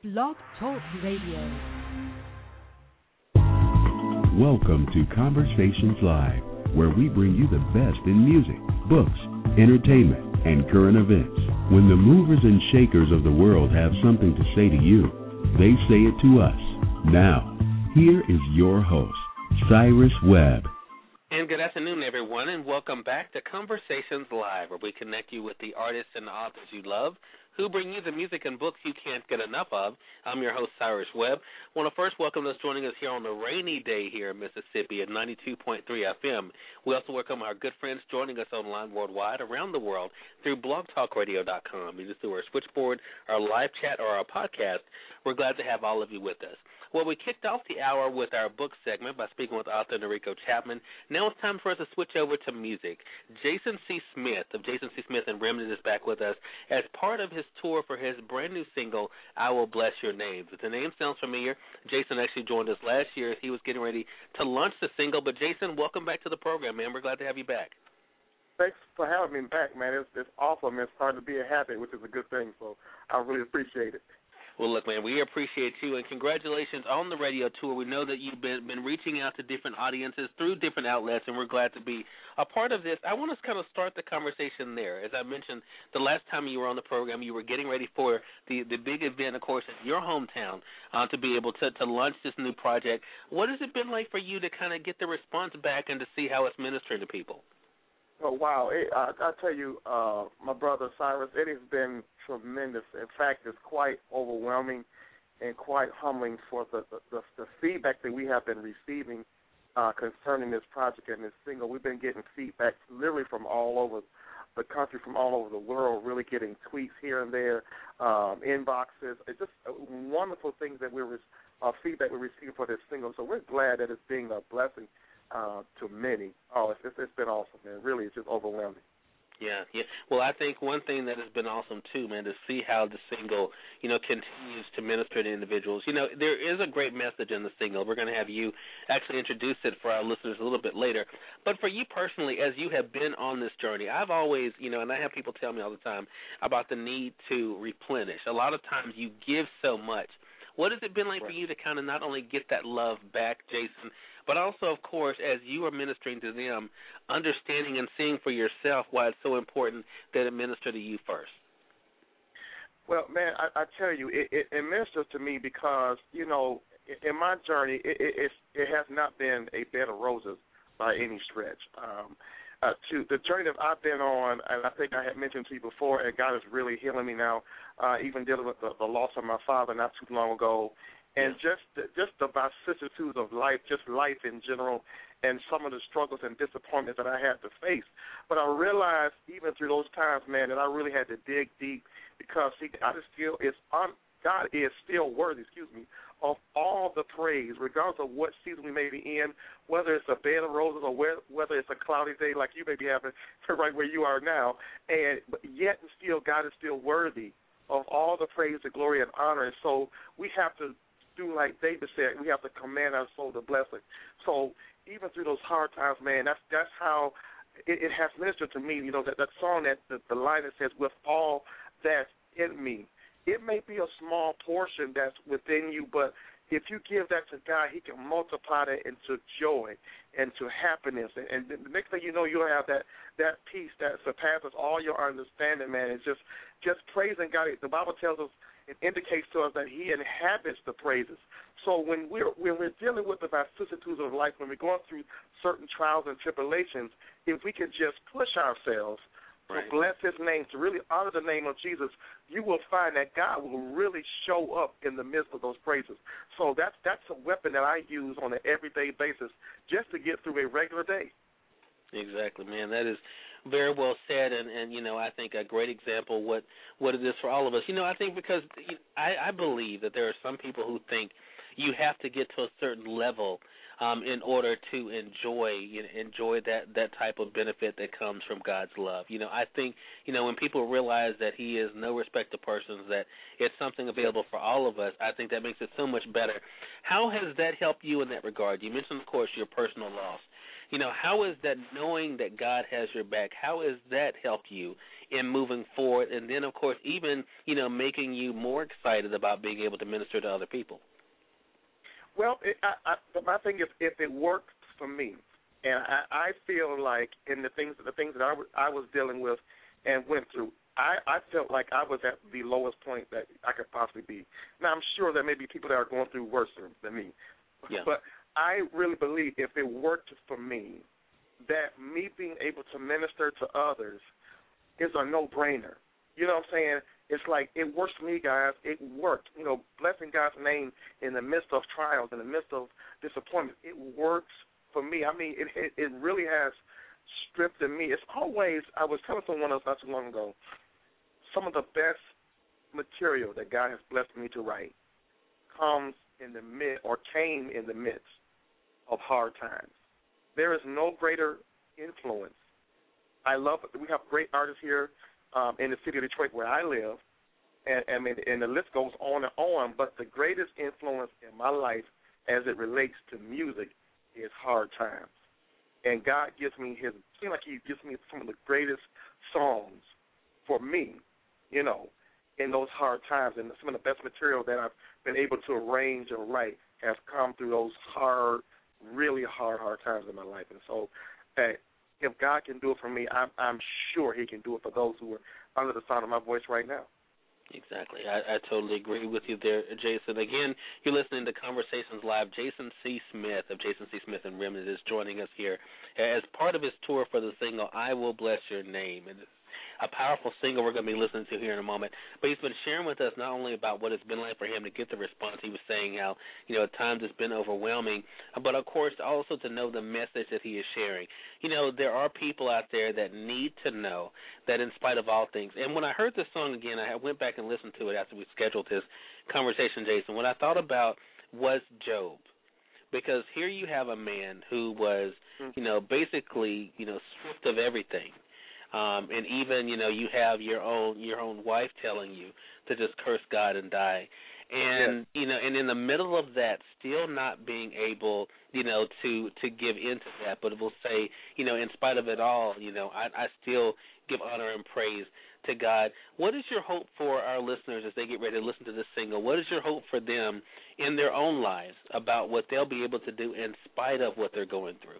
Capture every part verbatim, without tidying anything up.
Blog Talk Radio. Welcome to Conversations Live, where we bring you the best in music, books, entertainment, and current events. When the movers and shakers of the world have something to say to you, they say it to us. Now, here is your host, Cyrus Webb. And good afternoon, everyone, and welcome back to Conversations Live, where we connect you with the artists and the authors you love, who bring you the music and books you can't get enough of. I'm your host, Cyrus Webb. I want to first welcome those joining us here on a rainy day here in Mississippi at ninety-two point three F M. We also welcome our good friends joining us online worldwide, around the world, through blog talk radio dot com, either through our switchboard, our live chat, or our podcast. We're glad to have all of you with us. Well, we kicked off the hour with our book segment by speaking with author Noriko Chapman. Now it's time for us to switch over to music. Jason C. Smith of Jason C. Smith and Remnant is back with us as part of his tour for his brand new single, I Will Bless Your Names. If the name sounds familiar, Jason actually joined us last year as he was getting ready to launch the single. But, Jason, welcome back to the program, man. We're glad to have you back. Thanks for having me back, man. It's, it's awesome. It's starting to be a habit, which is a good thing, so I really appreciate it. Well, look, man, we appreciate you, and congratulations on the radio tour. We know that you've been, been reaching out to different audiences through different outlets, and we're glad to be a part of this. I want to kind of start the conversation there. As I mentioned, the last time you were on the program, you were getting ready for the, the big event, of course, in your hometown, uh, to be able to, to launch this new project. What has it been like for you to kind of get the response back and to see how it's ministering to people? Oh, wow. It, I, I tell you, uh, my brother Cyrus, it has been tremendous. In fact, it's quite overwhelming and quite humbling for the, the, the, the feedback that we have been receiving uh, concerning this project and this single. We've been getting feedback literally from all over the country, from all over the world, really getting tweets here and there, um, inboxes. It's just wonderful things that we're uh, feedback we're receiving for this single. So we're glad that it's being a blessing Uh, to many. Oh, it's, it's, it's been awesome, man. Really, it's just overwhelming. Yeah, yeah. Well, I think one thing that has been awesome, too, man, to see how the single, you know, continues to minister to individuals. You know, there is a great message in the single. We're going to have you actually introduce it for our listeners a little bit later. But for you personally, as you have been on this journey, I've always, you know, and I have people tell me all the time about the need to replenish. A lot of times you give so much. What has it been like for you to kind of not only get that love back, Jason, but also, of course, as you are ministering to them, understanding and seeing for yourself why it's so important that it minister to you first? Well, man, I, I tell you, it, it, it ministers to me because, you know, in my journey, it, it, it's, it has not been a bed of roses by any stretch. Um, uh, to the journey that I've been on, and I think I had mentioned to you before, and God is really healing me now, uh, even dealing with the, the loss of my father not too long ago. And just the, just the vicissitudes of life, just life in general, and some of the struggles and disappointments that I had to face. But I realized even through those times, man, that I really had to dig deep because, see, God is still, is un, God is still worthy, excuse me, of all the praise, regardless of what season we may be in, whether it's a bed of roses or where, whether it's a cloudy day like you may be having right where you are now. And but yet and still, God is still worthy of all the praise, the glory, and honor. And so we have to do like David said, we have to command our soul to blessing. So even through those hard times, man, that's that's how it, it has ministered to me. You know, that, that song, that the, the line that says, with all that's in me. It may be a small portion that's within you, but if you give that to God, he can multiply that into joy and to happiness. And, and the next thing you know, you'll have that, that peace that surpasses all your understanding, man. It's just, just praising God. The Bible tells us, it indicates to us that he inhabits the praises. So when we're, when we're dealing with the vicissitudes of life, when we're going through certain trials and tribulations, if we can just push ourselves right. to bless his name, to really honor the name of Jesus, you will find that God will really show up in the midst of those praises. So that's, that's a weapon that I use on an everyday basis just to get through a regular day. Exactly, man. That is very well said, and, and you know, I think a great example what what it is for all of us. You know, I think because I, I believe that there are some people who think you have to get to a certain level um, in order to enjoy you know, enjoy that, that type of benefit that comes from God's love. You know, I think, you know, when people realize that he is no respect to persons, that it's something available for all of us, I think that makes it so much better. How has that helped you in that regard? You mentioned, of course, your personal loss. You know, how is that knowing that God has your back, how has that helped you in moving forward? And then, of course, even, you know, making you more excited about being able to minister to other people? Well, it, I, I, my thing is, if it works for me, and I, I feel like in the things the things that I, w- I was dealing with and went through, I, I felt like I was at the lowest point that I could possibly be. Now, I'm sure there may be people that are going through worse than me. Yeah. But I really believe if it worked for me, that me being able to minister to others is a no-brainer. You know what I'm saying? It's like it works for me, guys. It worked. You know, blessing God's name in the midst of trials, in the midst of disappointment, it works for me. I mean, it it, it really has strengthened me. It's always, I was telling someone else not too long ago, some of the best material that God has blessed me to write comes in the mid or came in the midst of hard times. There is no greater influence. I love it. We have great artists here um, in the city of Detroit where I live, and, I mean, and the list goes on and on, but the greatest influence in my life as it relates to music is hard times. And God gives me his, it seems like he gives me some of the greatest songs for me, you know, in those hard times. And some of the best material that I've been able to arrange and write has come through those hard, really hard, hard times in my life. And so uh, if God can do it for me, I'm, I'm sure he can do it for those who are under the sound of my voice right now. Exactly. I, I totally agree with you there, Jason. Again, you're listening to Conversations Live. Jason C. Smith of Jason C. Smith and Remnant is joining us here as part of his tour for the single, I Will Bless Your Name. And it's a powerful single we're going to be listening to here in a moment. But he's been sharing with us not only about what it's been like for him to get the response. He was saying how, you know, at times it's been overwhelming, but, of course, also to know the message that he is sharing. You know, there are people out there that need to know that in spite of all things. And when I heard this song again, I went back and listened to it after we scheduled this conversation, Jason. What I thought about was Job. Because here you have a man who was, you know, basically, you know, stripped of everything. Um, and even, you know, you have your own your own wife telling you to just curse God and die. And, yeah. you know, and in the middle of that, still not being able, you know, to, to give into that, but it will say, you know, in spite of it all, you know, I, I still give honor and praise to God. What is your hope for our listeners as they get ready to listen to this single? What is your hope for them in their own lives about what they'll be able to do in spite of what they're going through?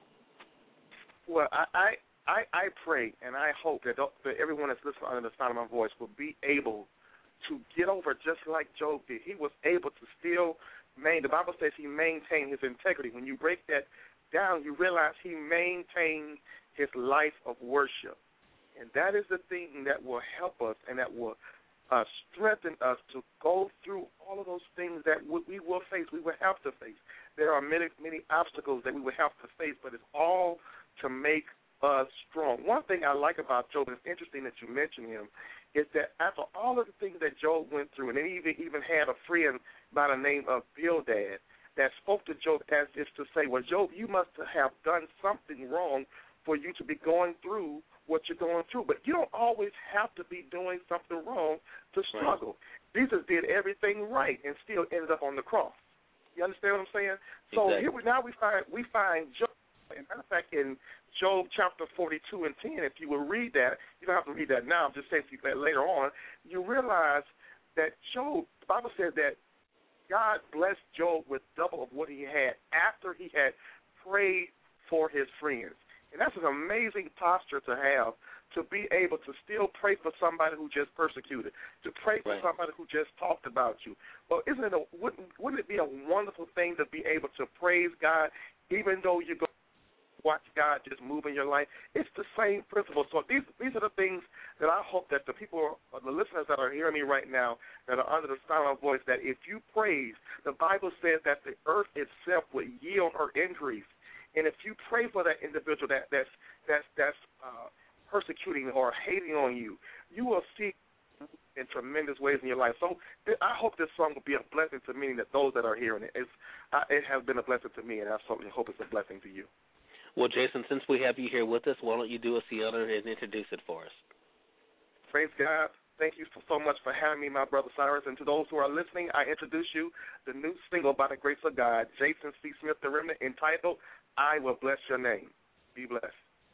Well, I... I I, I pray and I hope that, that everyone that's listening under the sound of my voice will be able to get over just like Job did. He was able to still maintain, the Bible says he maintained his integrity. When you break that down, you realize he maintained his life of worship. And that is the thing that will help us and that will uh, strengthen us to go through all of those things that we will face, we will have to face. There are many, many obstacles that we will have to face, but it's all to make Uh, strong. One thing I like about Job, and it's interesting that you mentioned him, is that after all of the things that Job went through, and then he even, even had a friend by the name of Bildad that spoke to Job as if to say, well, Job, you must have done something wrong for you to be going through what you're going through. But you don't always have to be doing something wrong to struggle. Right. Jesus did everything right and still ended up on the cross. You understand what I'm saying? So exactly. here we, now we find we find Job. As a matter of fact, in Job chapter forty-two and ten, if you will read that, you don't have to read that now, I'm just saying that later on, you realize that Job, the Bible says that God blessed Job with double of what he had after he had prayed for his friends. And that's an amazing posture to have, to be able to still pray for somebody who just persecuted, to pray for right. somebody who just talked about you. Well, isn't it a, wouldn't, wouldn't it be a wonderful thing to be able to praise God even though you go watch God just move in your life? It's the same principle. So these these are the things that I hope that the people, the listeners that are hearing me right now, that are under the sound of my voice, that if you praise, the Bible says that the earth itself will yield or increase. And if you pray for that individual that that's that's that's uh, persecuting or hating on you, you will see in tremendous ways in your life. So I hope this song will be a blessing to many, that those that are hearing it. It's, uh, it has been a blessing to me, and I certainly hope it's a blessing to you. Well, Jason, since we have you here with us, why don't you do us the honor and introduce it for us? Praise God. Thank you so much for having me, my brother Cyrus. And to those who are listening, I introduce you the new single by the grace of God, Jason C. Smith, The Remnant, entitled, I Will Bless Your Name. Be blessed.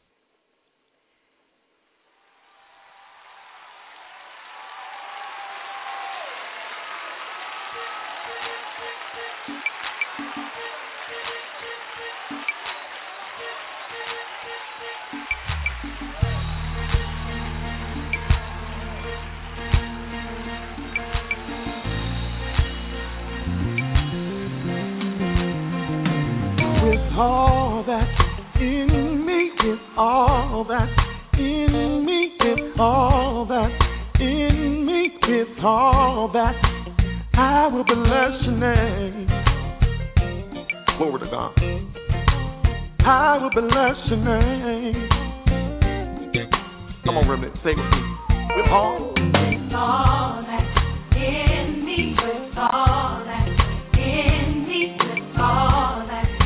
All that's in me is all that's in me is all that's in me is all that I will bless your name. Glory to God. I will bless your name. Come on, Remnant, say it with me. With all, with all that's in me, with all that's in me, with all.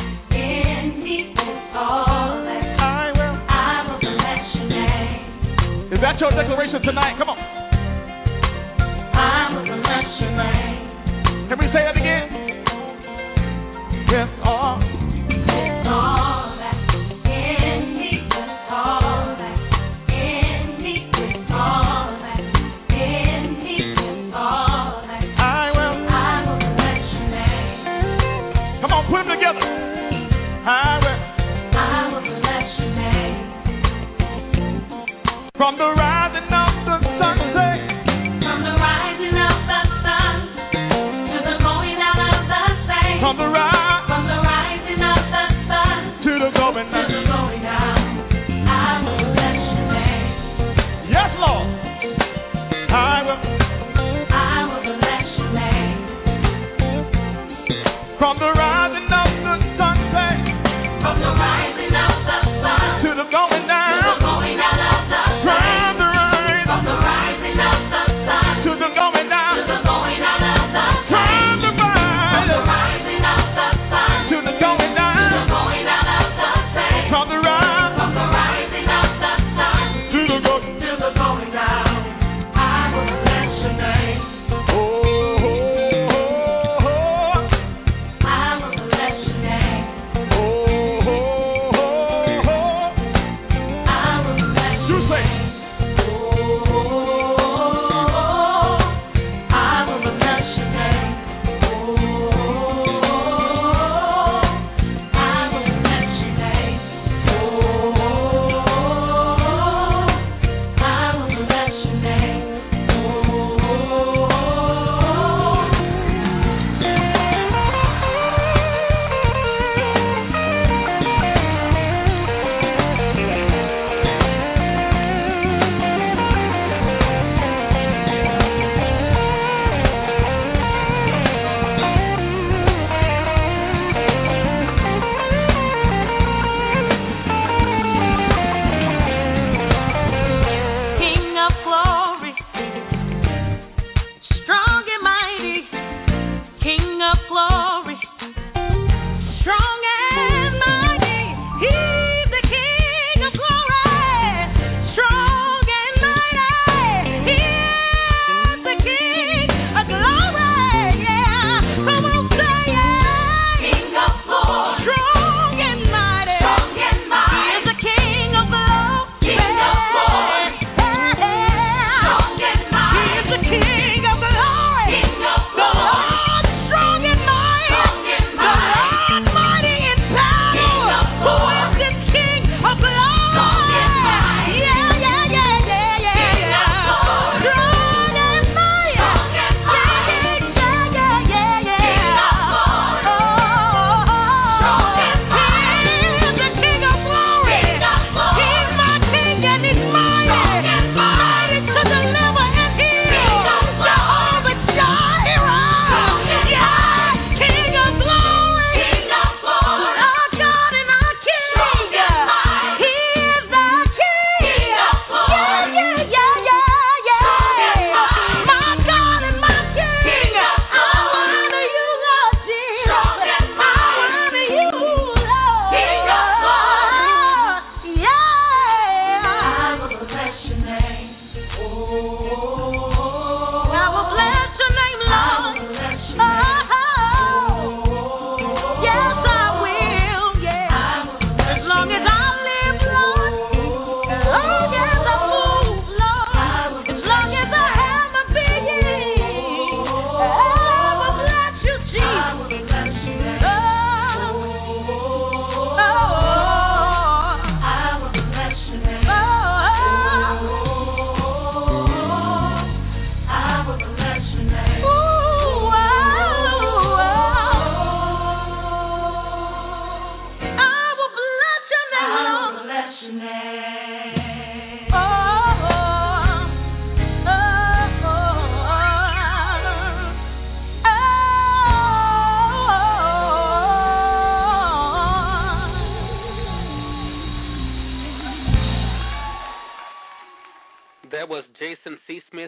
Is that your declaration tonight? Come on. I will bless your name. Can we say that again? Yes, all. Yes, all that's in me. Yes, all that's in me. Yes, all that's in me. Yes, all that I will. I will bless your name. Come on, put them together. I will. I will bless your name. From the rising of the sun, say. From the rising of the sun to the going down of the same. From the rise. From the rising of the sun to the going down. To the going down. I will bless your name. Yes, Lord. I will. I will bless your name. From the rising of the sun, say. From the rising of the sun to the going down. To the going down of the sun. From the rising of the sun to the going down. To the going down of the sun. From the rising of the sun to the going down. To the going down of the sun. From the rise. From the rising of the sun to the go to the going down. I will bless your name. Oh, oh, oh, oh. I will bless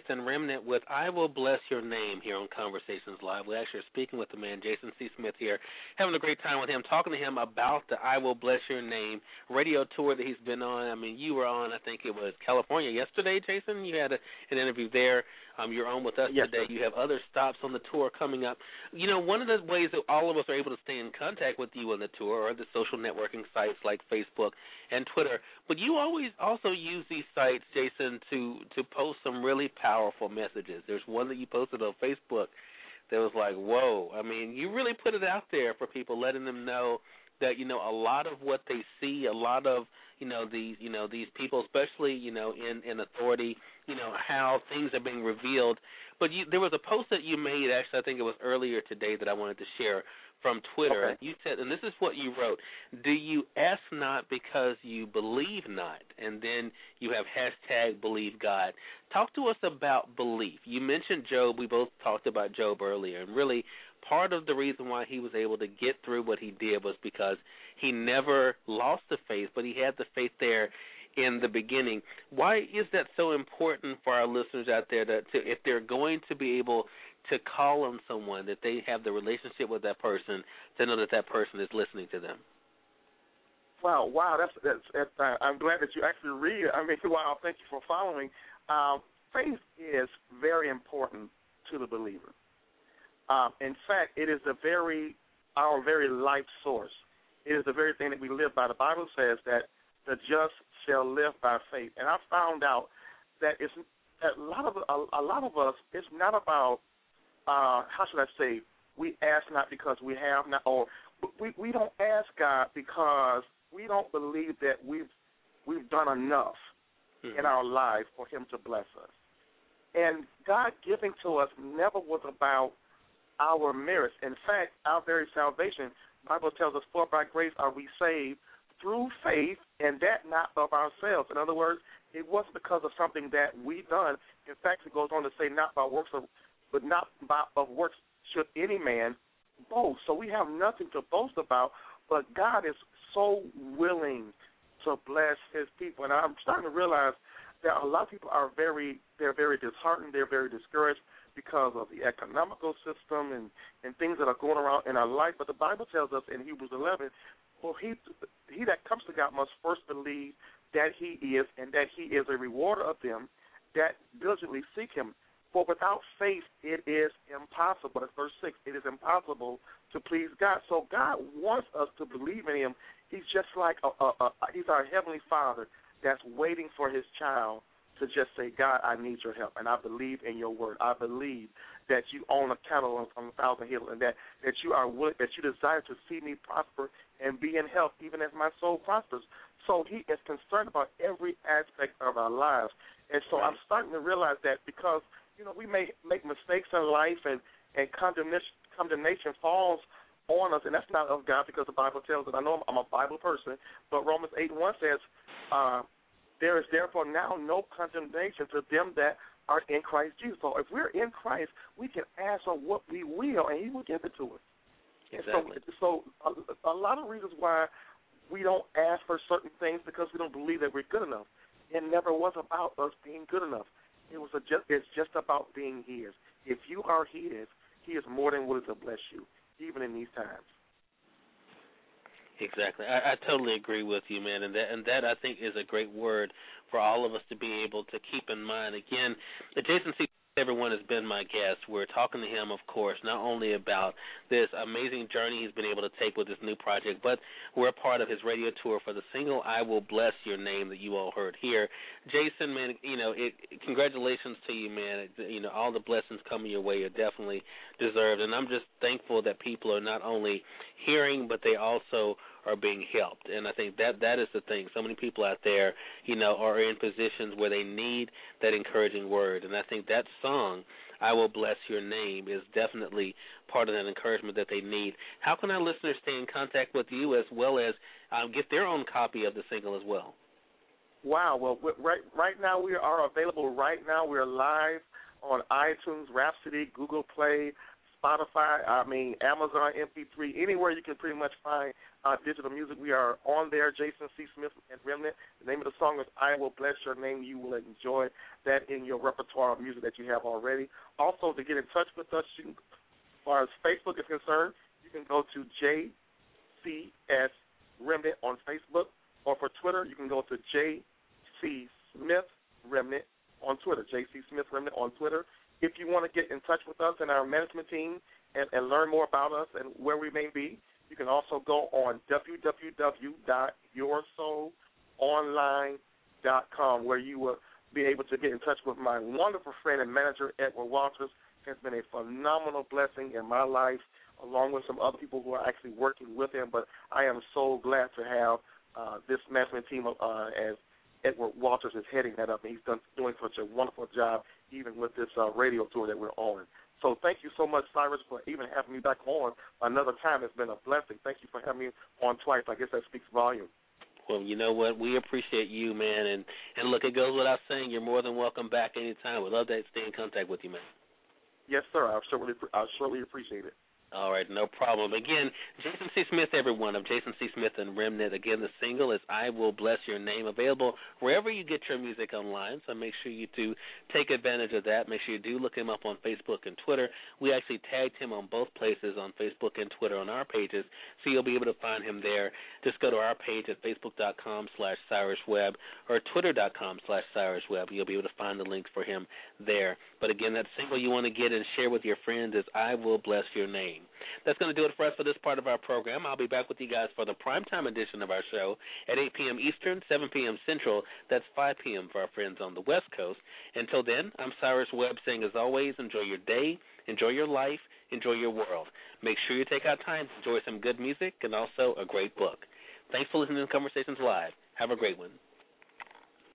Jason Remnant with I Will Bless Your Name here on Conversations Live. We actually are speaking with the man, Jason C. Smith here, having a great time with him, talking to him about the I Will Bless Your Name radio tour that he's been on. I mean, you were on, I think it was California yesterday, Jason. You had a, an interview there. Um, you're on with us yes, today. Sir. You have other stops on the tour coming up. You know, one of the ways that all of us are able to stay in contact with you on the tour are the social networking sites like Facebook and Twitter. But you always also use these sites, Jason, to, to post some really powerful messages. There's one that you posted on Facebook that was like, whoa. I mean, you really put it out there for people, letting them know that, you know, a lot of what they see, a lot of, you know, these, you know, these people, especially, you know, in, in authority, you know, how things are being revealed. But you, there was a post that you made, actually, I think it was earlier today that I wanted to share from Twitter. Okay. You said, and this is what you wrote, do you ask not because you believe not? And then you have hashtag believe God. Talk to us about belief. You mentioned Job. We both talked about Job earlier, and really part of the reason why he was able to get through what he did was because he never lost the faith, but he had the faith there in the beginning. Why is that so important for our listeners out there to, to if they're going to be able to call on someone, that they have the relationship with that person, to know that that person is listening to them? Wow, wow, that's that's. that's uh, I'm glad that you actually read it. I mean, wow, thank you for following. Um, faith is very important to the believer. Um, in fact, it is the very our very life source. It is the very thing that we live by. The Bible says that the just shall live by faith, and I found out that it's that a lot of a, a lot of us. It's not about uh, how should I say? We ask not because we have not, or we we don't ask God because we don't believe that we've we've done enough mm-hmm. in our life for Him to bless us. And God giving to us never was about our merits. In fact, our very salvation, the Bible tells us, for by grace are we saved through faith, and that not of ourselves. In other words, it wasn't because of something that we done. In fact, it goes on to say, not by works of, but not by of works should any man boast. So we have nothing to boast about, but God is so willing to bless His people. And I'm starting to realize that a lot of people are very, they're very disheartened, they're very discouraged because of the economical system and, and things that are going around in our life. But the Bible tells us in Hebrews eleven, well, he, he that comes to God must first believe that He is, and that He is a rewarder of them that diligently seek Him. For without faith it is impossible. That's verse six. It is impossible to please God. So God wants us to believe in Him. He's just like a, a, a, He's our Heavenly Father that's waiting for His child to just say, God, I need your help, and I believe in your word. I believe that you own a cattle on, on a thousand hills, and that, that you are willing, that you desire to see me prosper and be in health, even as my soul prospers. So He is concerned about every aspect of our lives. And so I'm starting to realize that because, you know, we may make mistakes in life, and, and condemnation, condemnation falls on us, and that's not of God, because the Bible tells us, I know I'm a Bible person, but Romans eight one says, uh, there is therefore now no condemnation to them that are in Christ Jesus. So if we're in Christ, we can ask for what we will, and He will give it to us. Exactly. So, so a, a lot of reasons why we don't ask for certain things, because we don't believe that we're good enough. It never was about us being good enough. It was a just, it's just about being His. If you are His, He is more than willing to bless you, even in these times. Exactly. I, I totally agree with you, man, and that, and that I think is a great word for all of us to be able to keep in mind. Again, Jason C. Everyone has been my guest. We're talking to him, of course, not only about this amazing journey he's been able to take with this new project, but we're a part of his radio tour for the single I Will Bless Your Name that you all heard here. Jason, man, you know, it, congratulations to you, man. It, you know, all the blessings coming your way are definitely deserved, and I'm just thankful that people are not only hearing, but they also are being helped. And I think that that is the thing. So many people out there, you know, are in positions where they need that encouraging word. And I think that song, I Will Bless Your Name, is definitely part of that encouragement that they need. How can our listeners stay in contact with you, as well as um, get their own copy of the single as well? Wow. Well, right right now we are available right now. We're live on iTunes, Rhapsody, Google Play, Spotify, I mean, Amazon M P three, anywhere you can pretty much find uh, digital music. We are on there, Jason C. Smith and Remnant. The name of the song is I Will Bless Your Name. You will enjoy that in your repertoire of music that you have already. Also, to get in touch with us, you can, as far as Facebook is concerned, you can go to J C S Remnant on Facebook, or for Twitter, you can go to J C Smith Remnant on Twitter, J C Smith Remnant on Twitter. If you want to get in touch with us and our management team and, and learn more about us and where we may be, you can also go on w w w dot your soul online dot com, where you will be able to get in touch with my wonderful friend and manager, Edward Walters. It has been a phenomenal blessing in my life, along with some other people who are actually working with him. But I am so glad to have uh, this management team uh, as Edward Walters is heading that up, and he's done doing such a wonderful job, even with this uh, radio tour that we're on. So thank you so much, Cyrus, for even having me back on another time. It's been a blessing. Thank you for having me on twice. I guess that speaks volume. Well, you know what? We appreciate you, man. And, and look, it goes without saying, you're more than welcome back anytime. We'd love to stay in contact with you, man. Yes, sir. I certainly, I certainly appreciate it. All right, no problem. Again, Jason C. Smith, everyone, of Jason C. Smith and Remnant. Again, the single is I Will Bless Your Name, available wherever you get your music online, so make sure you do take advantage of that. Make sure you do look him up on Facebook and Twitter. We actually tagged him on both places, on Facebook and Twitter, on our pages, so you'll be able to find him there. Just go to our page at facebook.com slash CyrusWebb or twitter.com slash CyrusWebb. You'll be able to find the links for him there. But again, that single you want to get and share with your friends is I Will Bless Your Name. That's going to do it for us for this part of our program. I'll be back with you guys for the primetime edition of our show at eight p.m. Eastern, seven p.m. Central. That's five p.m. for our friends on the West Coast. Until then, I'm Cyrus Webb saying, as always, enjoy your day, enjoy your life, enjoy your world. Make sure you take out time to enjoy some good music and also a great book. Thanks for listening to Conversations Live. Have a great one.